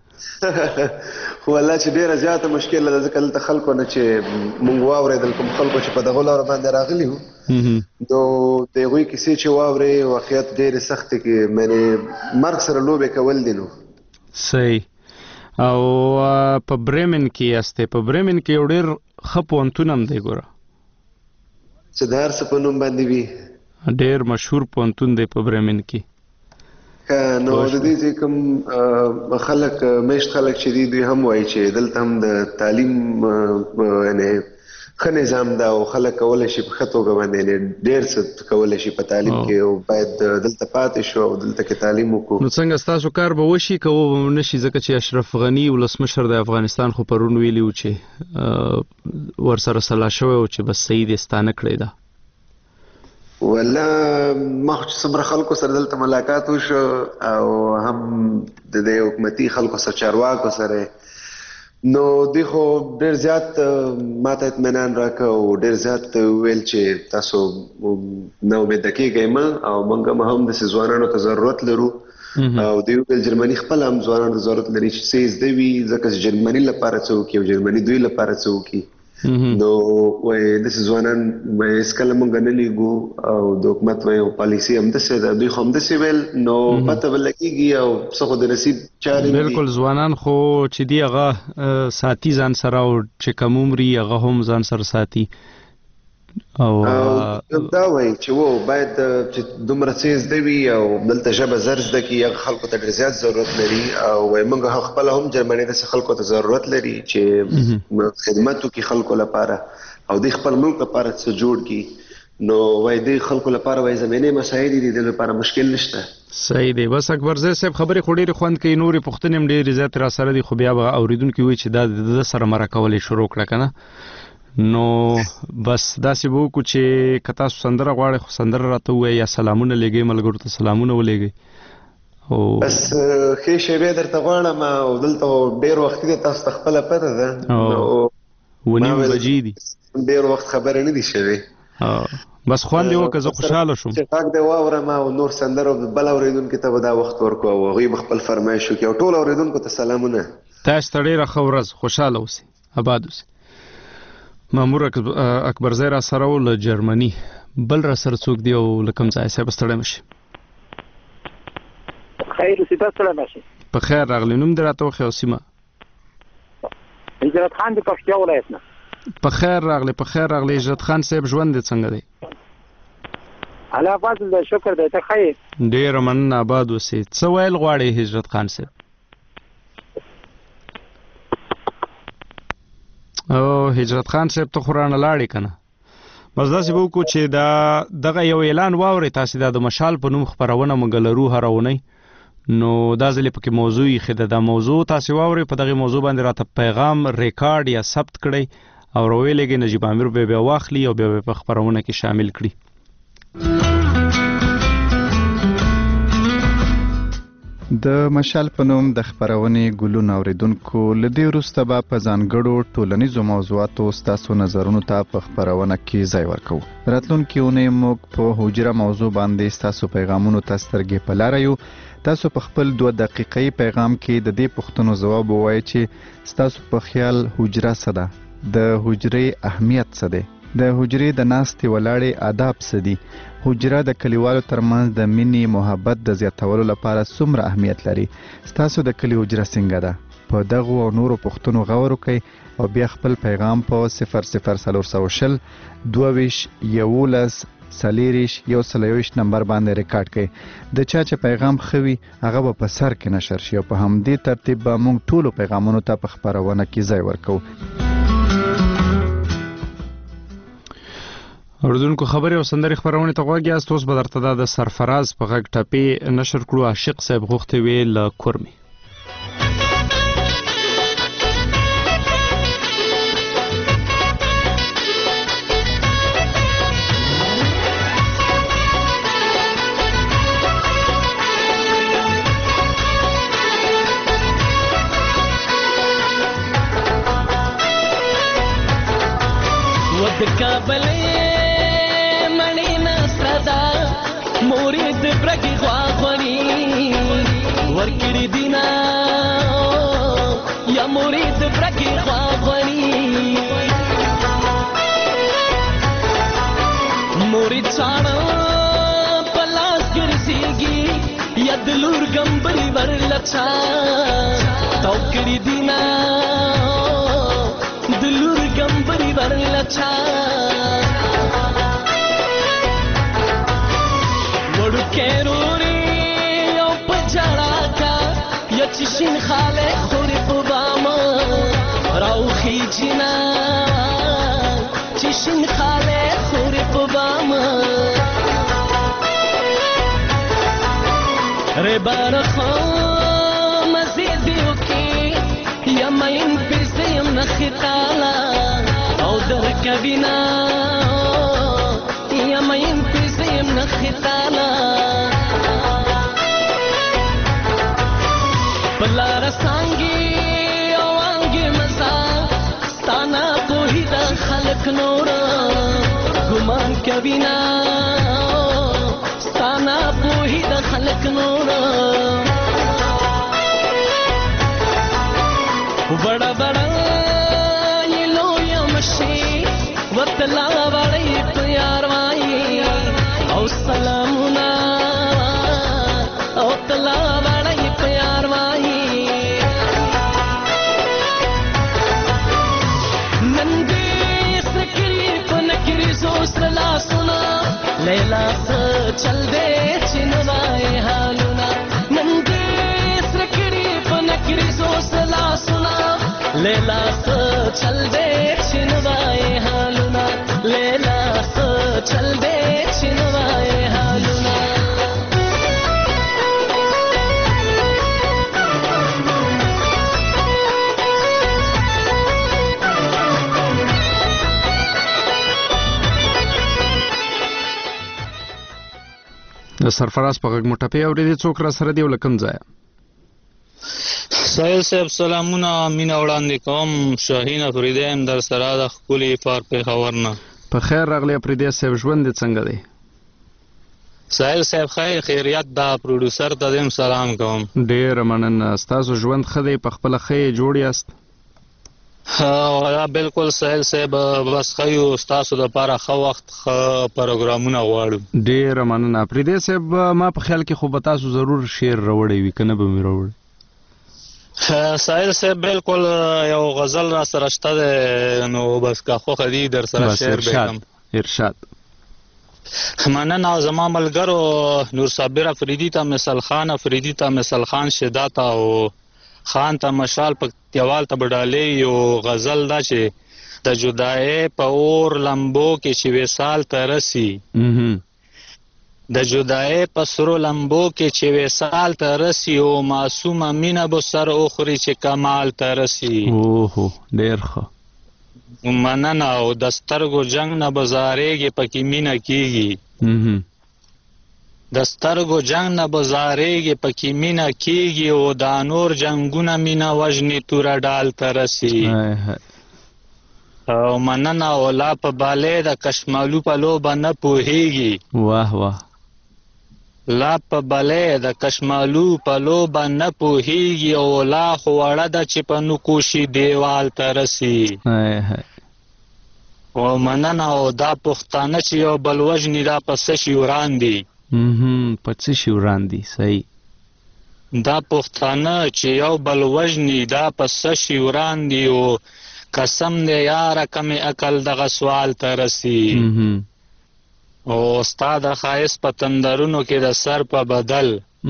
خو الله چې ډېره زیاته مشکل ده ځکه دلته خلکو نه چې مونږ واورېدل کوم خلکو چې په دغه لاره باندې راغلي وو نو د هغوی کیسې چې واورې واقعیت ډېرې سختې کې معنې مرګ سره لوبې کول دي نو صحیح او په بریمن کې یاستې په بریمن کې یو ډېر ښه پوهنتون هم دی ګوره چې د هر څه په نوم باندې وي ډېر مشهور پوهنتون دی په بریمن کې نو د دې چې کوم خلک مشت خلک چې دي دوی هم وایي چې دلته هم د تعلیم یعنی ښه نظام ده او خلک کولی شي په ښه توګه باندې ډېر څه کولی شي په تعلیم کې او باید دلته پاتې شو او دلته کې تعلیم وکړو نو څنګه ستاسو کار به وشي که نه شي ځکه چې اشرف غني ولسمشر د افغانستان خو پرون ویلي و چې ورسره سلا شوی و چې بس صحیح دې ستانه کړی ده والله ما خو چې څومره خلکو سره دلته ملاقات وشو او هم د دې حکومتي خلکو سره چارواکو سره نو دوی خو ډېر زیات ماته اطمینان راکړه او ډېر زیات ویل چې تاسو نه امیده کېږئ مه او موږ هم داسې ځوانانو ته ضرورت لرو او دوی ویل جرمني خپله هم ځوانانو ته ضرورت لري چې څه زده وي ځکه چې جرمني لپاره څه وکړي او جرمني دوی لپاره څه وکړي نو وایي داسې ځوانان هېڅکله موږ نه لیږو او د حکومت وایي پالیسي همداسې ده دوی خو همداسې ویل نو پته به لګېږي او څه خو د نصیب چارې بلکل ځوانان خو چې دي هغه ساتي ځان سره او چې کم عمري هغه هم ځان سره ساتي او دا وایي چې باید چې دومره څه زده وي او دلته ژبه زر زده کړي هغه خلکو ته ډېر زیات ضرورت لري او وایي موږ خپله هم جرمني داسې خلکو ته ضرورت لري چې خدمت وکړي خلکو لپاره او دوی خپل ملک لپاره څه جوړ کړي نو وایي دوی خلکو لپاره وایي زمینې مسایل دي د لپاره مشکل نشته صحیح دی بس اکبرزی صاحب خبرې خو ډېرې خوند کوي نورې پوښتنې هم ډېرې زیاتې را سره دي خو بیا به اورېدونکي وایي چې دا د ده سره مرکه کول شروع کړه که نه نو بس داسې به وکړو چې که تاسو سندره غواړئ خو سندره راته ووایئ یا سلامونه لیږئ ملګرو ته سلامونه ولېږئ او بس ښې شېبې درته غواړم او دلته ډېر وختي دی تاسو ته خپله پته ده نو 9 بجې دي ډېر وخت خبرې نه دي شوې بس خوند یې وکړه زه خوشحاله شوم چې غږ دې واورم او نور سندرو بل اورېدونکي ته به دا وخت ورکړو او هغوی به خپل فرمایش وکړي او ټول اورېدونکو ته سلامونه تاسو ته ډېره ښه ورځ خوشحاله اوسئ آباد اوسئ مامور اکبرزی را سره و له جرمني بل را سره څوک دی او له کوم ځای صاحب ستړی مه شي خیر اوسئ تاسو ستړی مه شئ په خیر راغلی نوم دې راته وښیه او سیمه هجرت خان د پکتیا ولایت نه په خیر راغلی هجرت خان صاحب ژوند دې څنګه دی الله فضل دی شکر دی ته ښه یې ډېره مننه آباد اوسئ څه ویل غواړئ هجرت خان صاحب او هجرت خان صاحب ته خو رانه لاړې که نه بس داسې به وکړو چې دغه یو اعلان واورئ تاسې دا د مشال په نوم خپرونه موږ لرو هره اونۍ نو دا ځل یې پکې موضوع ایښې ده دا موضوع تاسې واورئ په دغې موضوع باندې راته پیغام ریکارډ یا ثبت کړئ او راویلېږئ نجیب امیر بیا واخلي او بیا په خپرونه کې شامل کړي د مشال په نوم د خپرونې ګلونه اوریدونکو له دې وروسته به په ځانګړو ټولنیزو موضوعاتو ستاسو نظرونو ته په خپرونه کې ځای ورکوو راتلونکې اونۍ موږ په حجره موضوع باندې ستاسو پیغامونو ته سترګې په لاره یو تاسو په خپل 2 دقیقې پیغام کې د دې پوښتنو ځواب ووایئ چې ستاسو په خیال حجره څه ده د حجرې اهمیت څه دی د حجرې د ناستې ولاړې آداب څه دي حجره د کلیوالو ترمنځ د مینې محبت د زیاتولو لپاره څومره اهمیت لري ستاسو د کلي حجره څنګه ده په دغو او نورو پوښتنو غور وکړئ او بیا خپل پیغام په 00420 22 11 40 121 نمبر باندې ریکارډ کړئ د چا چې پیغام خوي هغه به په سر کې نشر شي او په همدې ترتیب به موږ ټولو پیغامونو ته په خپرونه کې ځای ورکوو اردوونکو خبرې او سندرې خپرونې ته غوږ یاست اوس به درته د سرفراز په غږ ټپې نشر کړو عاشق صاحب غوښتې وې له کورمې ود کابل چا توکړی دینا دلور ګمبري ورل چا وړو کېروري او پجړا کا یچشین خاله خوري په باما راوخی جنا چشین خاله خوري په باما ره برخو مزیدیو کی یمین پیسیم نخطالا او در کبینا یمین پیسیم نخطالا پلا رسانگی او آنگی مزا ستانا کوئی دا خلق نورا گمان کبینا ستانا کوئی دا خلق نورا بڑا بڑا یہ لویا مشی وطلا بڑی پیار وائی او سلامنا او تلا بڑی پیار وائی نندی سکری پنکری سوسلا سنا لیلا سے چل دے چنوائے حالنا نندی سکری پنکری سوسلا سنا لیلا سے چل دے چنوائے حالنا لیلا سے چل دے چنوائے حالنا د سرفراز په غږ مټپې اورېدې څوک را سره دی او له کوم ځایه سایل صاحب سلامونه مینه وړاندې کوم شاهین افریدی یم در سره د ښکلي پار پېښور نه په خیر راغلی افریدی صاحب ژوند دې څنګه دی سایل صاحب خیر خیریت دا پروډوسر ته دیم سلام کوم ډېره مننه ستاسو ژوند ښه دی په خپله ښه یې جوړ یاست بالکل سایل صاحب بس ښه یو ستاسو دپاره ښه وخت ښه پروګرامونه غواړو ډېره مننه افریدی صاحب ما په خیال کې خو به تاسو ضرور شعر راوړی وي که نه به مې راوړی سایل صاحب بالکل یو غزل را سره شته دی نو بس که خوښه دي در سره شعر بیکم ارشاد مننه زما ملګرو نور صابر افریدي ته مثل خان افریدي ته مثل خان شدا ته او خان ته مشال پکتیوال ته بډالې یو غزل دا چې د جدایۍ په اور لمبو کې چې وصال ته رسي د جدایۍ په سرو لمبو کې چې وصال ته رسي او معصومه مینه به سر اخري چې کمال ته رسي اوهو ډېر ښه مننه او د سترګو جنګ نه به زارېږي پکې مینه کېږي د سترګو جنګ نه به زارېږي پکې مینه کېږي او دا نور جنګونه مینه وژني توره ډال ته رسي او مننه او لا په بالې د کشمالو په لوبه نه پوهېږي واه واه لا په بلې د کشمالو په لوبه نه پوهېږي او لا خو وړه ده چې په نقوشي دیوال ته رسي او مننه او دا پښتانه چې یو بل وژني دا په څه شي وران دي په څه شي وران دي صحیح دا پښتانه چې یو بل وژني دا په څه شي وران دي او قسم دی یاره کمې عقل دغه سوال ته رسي او ستا د ښایست په تندرونو کې د سر په بدل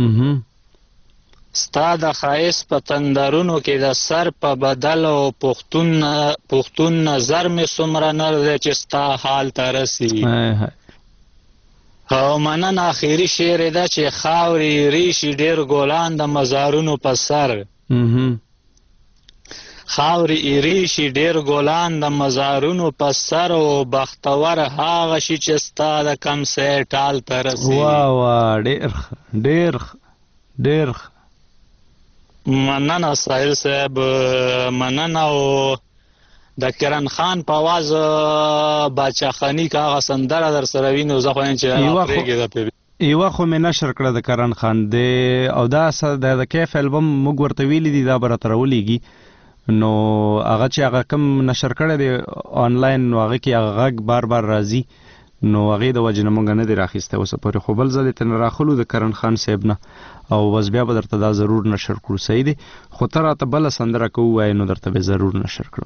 ستا د ښایست په تندرونو کې د سر په بدل او پښتون نظر مې څومره نر دی چې ستا حال ته رسي او مننه آخري شعر یې ده چې خاورې ریشي ډېر ګلان د مزارونو په سر خاورې ایریشي ډېر ګلان د مزارونو په سر او بختور هغه شي چې ستا د کم سی ټال ته رسي واه ډېر مننه سایل صاحب مننه او د کرن خان په آواز باچا خانی که هغه سندره در سره وي نو زه خو یم چې یوه خو مې نشر کړه د کرن خان او دا د کیف البم موږ ورته ویلي دي دا به راته راولېږي نو هغه چې هغه کم نشر کړی دی آنلاین نو هغه کې هغه غږ بار بار راځي نو هغه د وجه نه مونږ نه دی راخسته اوس پورې خو بل ځل ته راخلو د کرن خان صاحب نه او بس بیا به درته دا ضرور نشر کړو صحیح دی خو تر راته بل سندره کوو نو درته به ضرور نشر کړم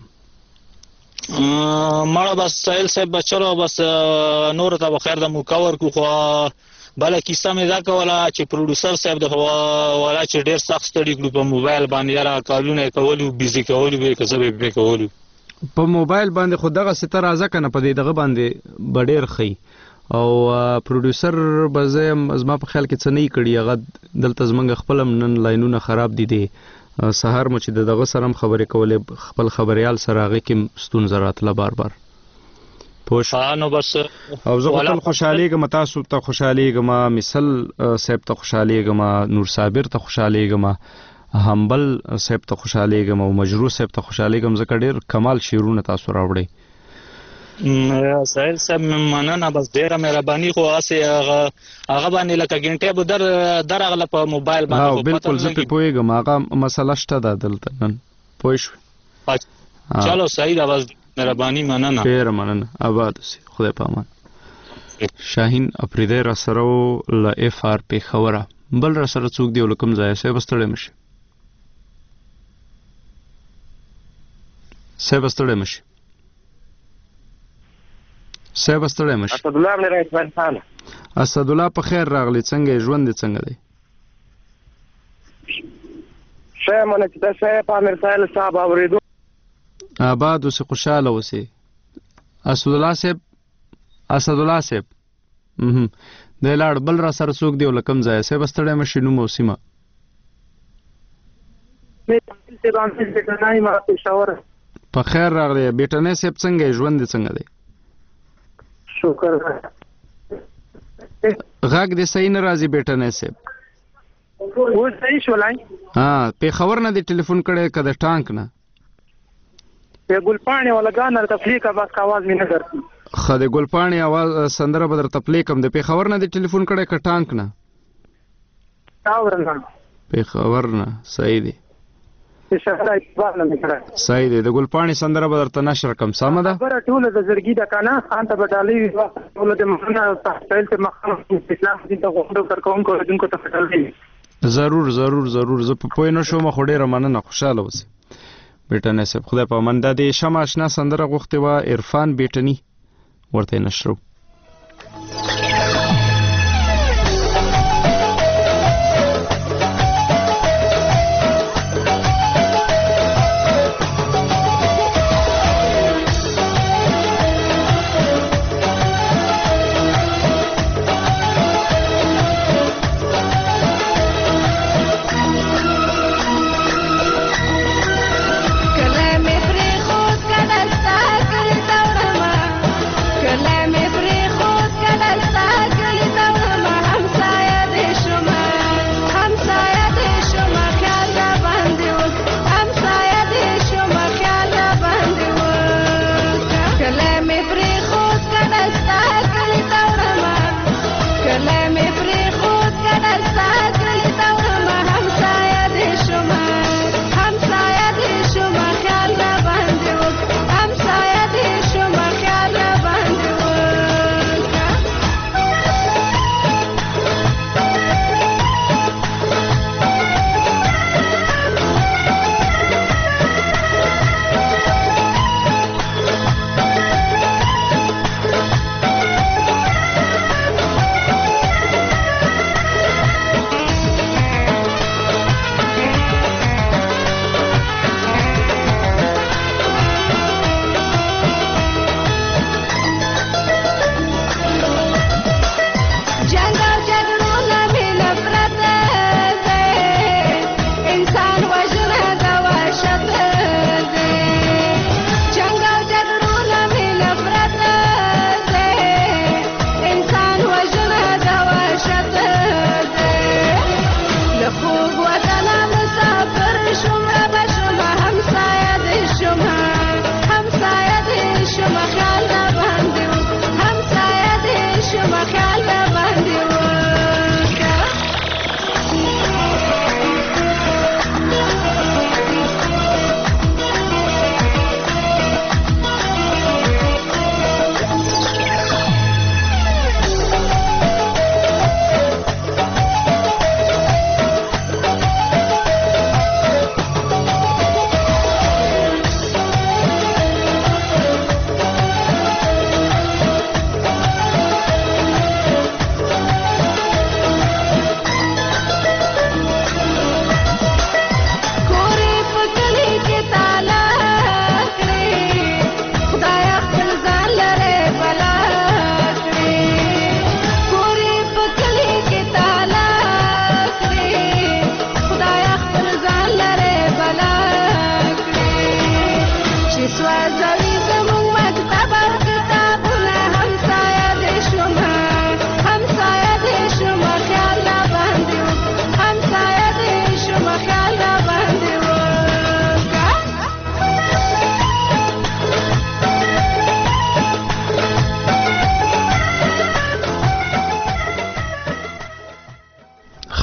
مړه بس سهیل صاحب بچلو بس نور ته بخیر د مو کور کو خو بل کیسه مې دا کوله چې پروډوسر صاحب د ولا چې ډیر سخت ستړي کړو په موبایل باندې را کارونه کولو بیزی کولو به کسبه به کولو په موبایل باندې خو دغه ستر راځه کنه په دغه باندې بډیر خي او پروډوسر بزه زما په خیال کې څه نه کړي هغه دلته زمنګ خپل نن لاینونه خراب دي سحر مو چې دغه سره خبرې کولې خپل خبريال سره هغه کې ستون زرات لا بار بار پوش نو بس او زه خپل خوشاليګم تاسو ته خوشاليګم مثال صاحب ته خوشاليګم نور صابر ته خوشاليګم همبل صاحب ته خوشاليګم او مجروح صاحب ته خوشاليګم زکه ډیر کمال شیرونه تاسو راوړي سهیل صاحب مننه بس ډیره مهرباني خو اسه هغه باندې لکه غنټه به درغله په موبایل باندې او بالکل زه په پويګم هغه مسله شته د دلته نن پوښ چلو صحیح ده بس مهرباني مننه ډیره مننه آباد سي خدای پامان شاهین افریدی را سره ل اف ار پی خبره بل را سره څوک دی ولکم ځای سه بستړې مشي اسد الله مې راځي خان اسد الله په خیر راغلی څنګه ژوند څنګه دی شه مونږ ته شه په امیر سایل صاحب اوریدو آباد اوسه خوشاله اوسه اسد الله صاحب د لاړ بل را سره څوک دی ولکم ځای سه بستړې مشي نو موسمه په خیر راغلی بیٹنه صاحب څنګه ژوند څنګه دی شکر غاګ دې صحیح نه راځي بیٹنه صاحب و صحیح شولای په خبر نه دی ټلیفون کړي کده ټانک نه په ګلپانی ولا غانر تفلیکا بس आवाज مې نه درته خدای ګلپانی आवाज سندره بدر تپلیکم د په خبر نه دی ټلیفون کړي ک ټانک نه په خبر نه صحیح دی صحیح دی د ګلپانی سندره بدر ته نشر کم سم ده خبره ټول د زړګي د کنه خان ته بدالي ټول د مخنه تحصیل ته مخنه اسلام دین ته غوښتل تر کوم کو دین کو ته بدالي ضرور زه په پوی نه شوم خو ډیره مننه خوشاله اوسه بیٹنه صاحب خدای په منده دي شمع آشنا سندره غوښته وا عرفان بیٹنی ورته نشرو کله مې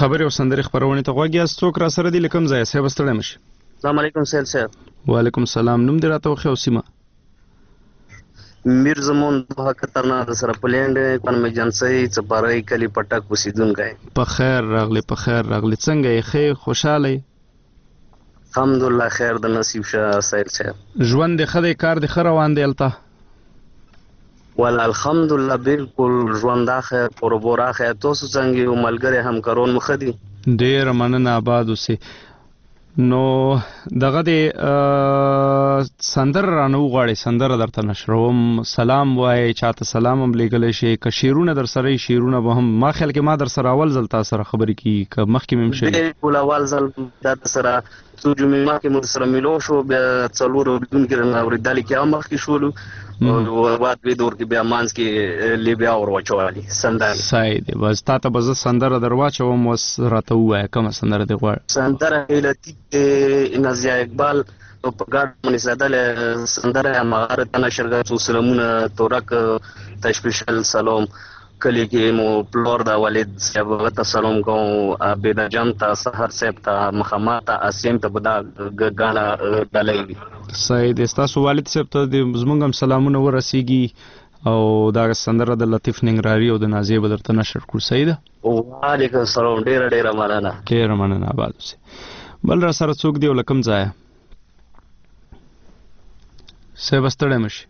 خبرې او سندرې خبرونه ته غوږی است څوک را سره دی لکم ځای صاحب ستړی مشي. السلام علیکم سیل صاحب. وعلیکم السلام. نوم دې راته وخی او سیمه؟ میر زمون په خطرنا د سره پلینډ کوم ایجنسی چپارای کلی پټک وسیدونکای. په خیر راغلی څنګه یې خې خوشاله؟ الحمدلله خیر د نصیب شه سیل صاحب. ژوند دې خدای کار دې خره روان دی الته؟ ول الحمدلله بالکل ژوند اخر پربور اخر تاسو څنګه یو ملګری همکارون مخدي؟ ډیر مننه آباد اوسې. نو دغه د سندر رانو غواړي سندر درته نشروم سلام وای چاته سلام هم لګل شي که شیرونه در سره شیرونه به هم ما خیال کې ما در سره اول ځل تاسو سره خبرې کی که مخکې مم شي بالکل اول ځل د سره څو جمعې ما کې مر سره ملو شو بیا څلور بدون کې نه اوریدل کې هم مخکې شولو او وات به دور کې بیا مانس کې لیبیا اور وچوالي سندر ساید بس تاسو به سندر درواچوم وس راته وای کوم سندر دی غواړ سندر هیلتی نازیا اقبال او پګار منی ساده سندر مهارت نشرګه څو سلامونه تورک تشبیشل سلام کلی کې مو پلور دا والد صاحب ته سلام کوم عبیدا جان ته سحر صاحب ته محمد ته اسیم ته بدا غانا دلای سید استاسو والد صاحب ته زمونږ هم سلامونه ورسیږي او دا سندره د لطیف ننګراری او د نازیه بدرته نشر کړو سید وعلیکم السلام ډیر مننه آباد اوسه. بل را سره څوک دی ولکم ځای سه وستړی مشي.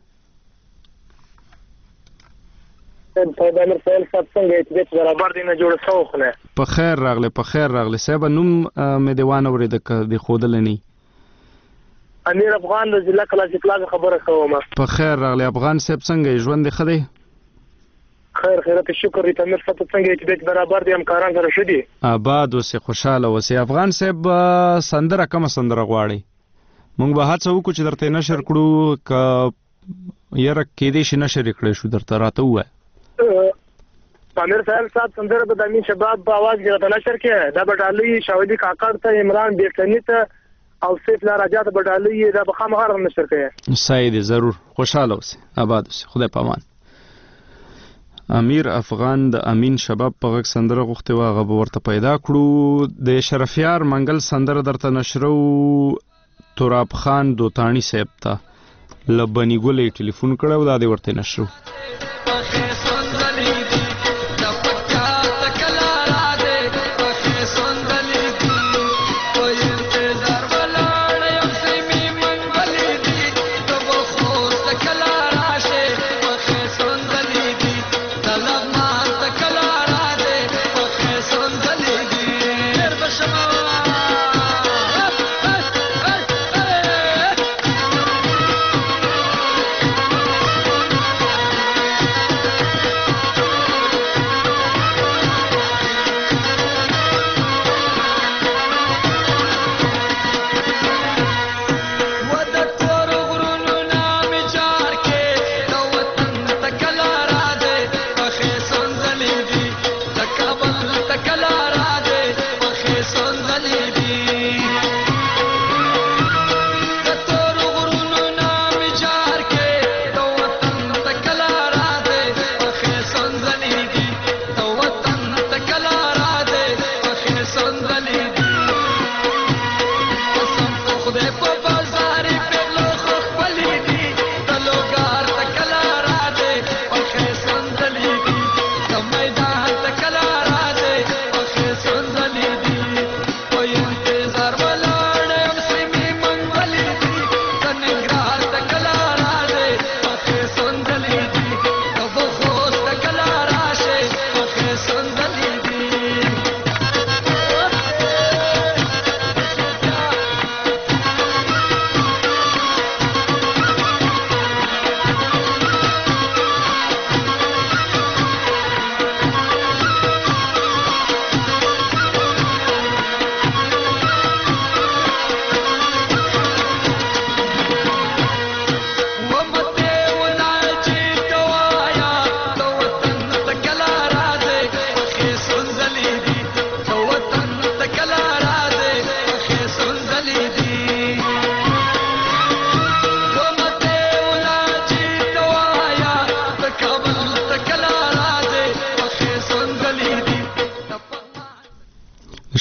په خیر راغله صاحب نوم مې دیوان اورید د خودل نه امیر افغان د ضلع کلاسیکلاز خبره کوم. په خیر راغله افغان صاحب څنګه ژوند خدای خیر شکر دې تمر فتو څنګه چې بیت برابر دي همکاران سره شدي آباد اوسه خوشاله اوسه. افغان صاحب سندره کوم سندره غواړي مونږ به هڅه وکړو چې درته نشر کړو ک یره کې دې شي نشر کړی شو درته راته وای پامیر صاحب سندره د امین شباب په आवाज کې راته نشر کې دا بډالي شاودي کاکړ ته عمران بیرتنی ته او سیف لا راجات بډالي دا به خامخا نشر کې سید ضرور خوشاله اوسه آباد اوسه خدای پامان. امیر افغان د امین شباب په غږ سندره غوښتي و هغه ورته پیدا کړو. د شرفیار منګل سندره درته نشرو تراب خان دوتانی صاحب ته لبنی ګولې ټلیفون کړو دا دې ورته نشرو.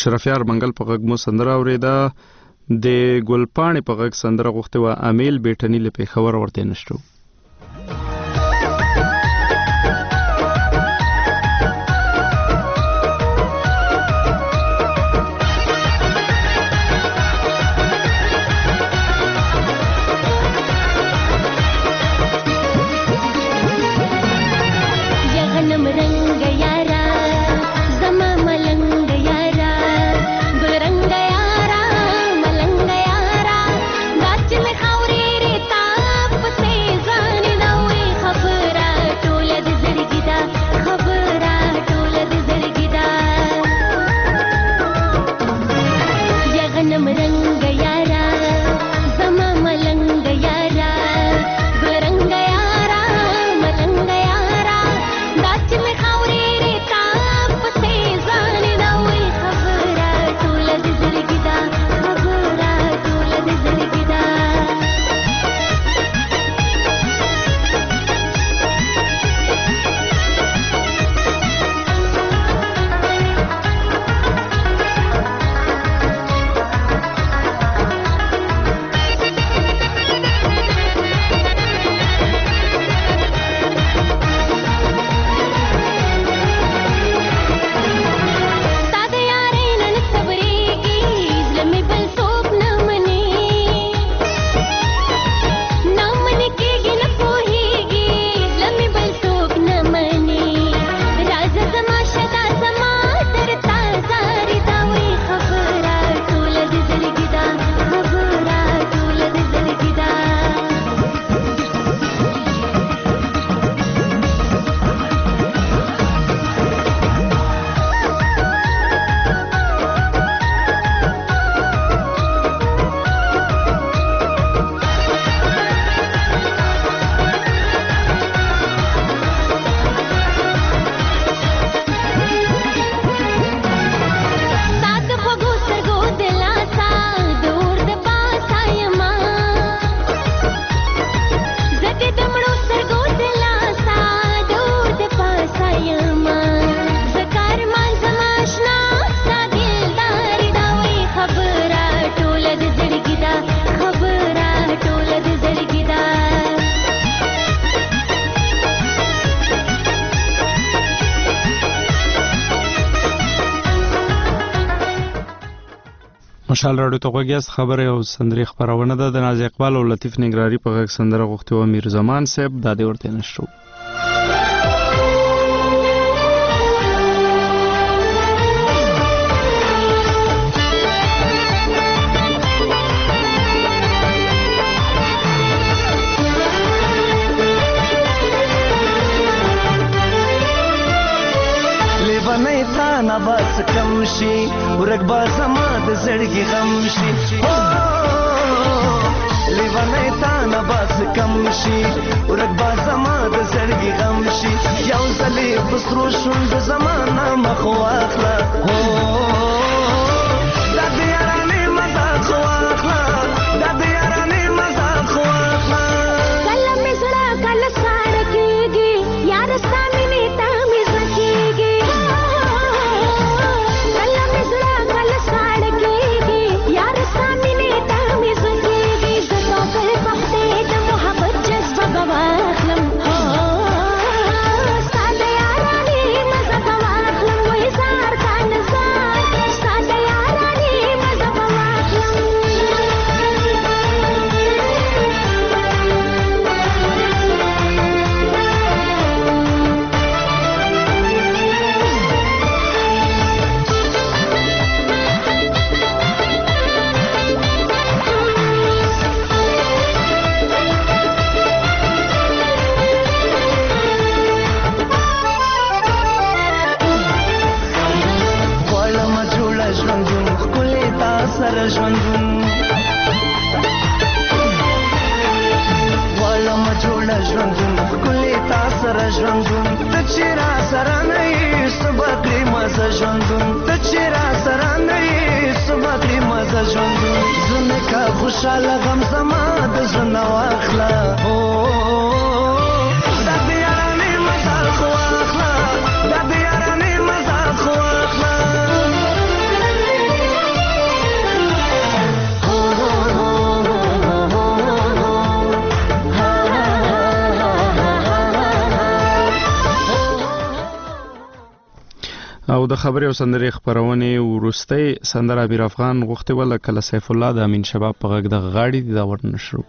اشرف یار منګل په غږ مو سندره اوریده د ګلپاڼې په غږ سندره غوښتې وه امیل بیټني له پېښور ورته نشټو مشال راډیو ته غوږ یاست. خبرې او سندرې خپرونه ده د ناز اقبال او لطیف نګراري په غږ سندره غوښتې وه میر زمان صاحب دا دې ورته نشو. نه بس کم شي ورک با زما د زړګي غم شي لیوانه تا نه بس کم شي ورک با زما د زړګي غم شي یو ځلې بسرو شوند زمانه مخ واخله دا د یارانې مزاج خو واخله دا د یارانې مزاج خو واخله کله مې زړه کله ساړه کېږي یار ستا مینې ته مې زړه کېږي خوشاله غم زما د زنه واخله دا د یارانې مزال خو واخله دا د یارانې مزال خو واخله او د خبرې او سندرې خبرونې وروستۍ سندره امیر افغان غوښتې وله کله سیف الله د امین شباب په غږ دغه غاړي دي دا ورنه شروع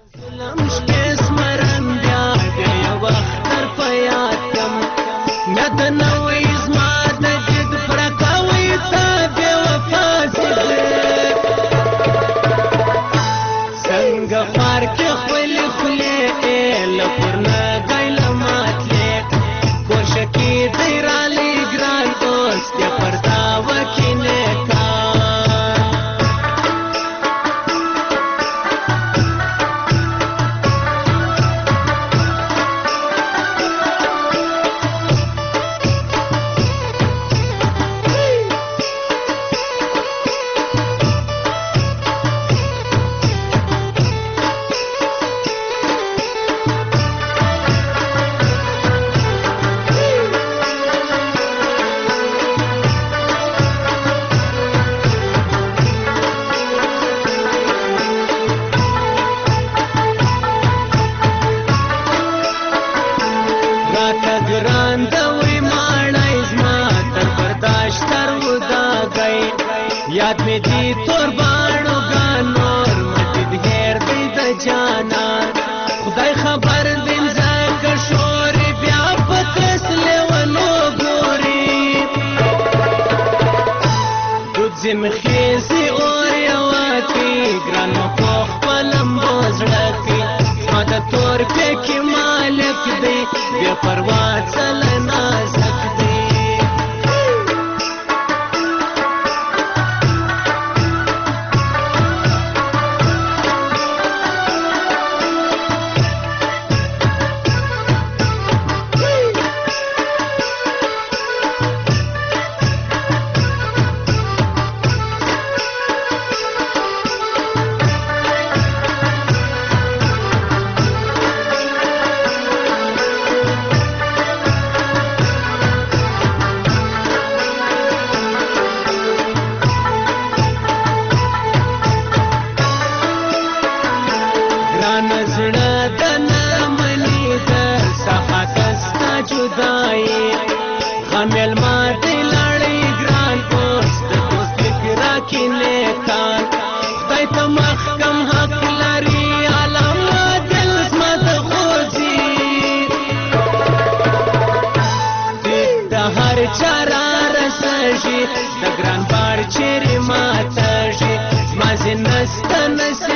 د ګران بار چیرې ماته شي ما زنه ستنه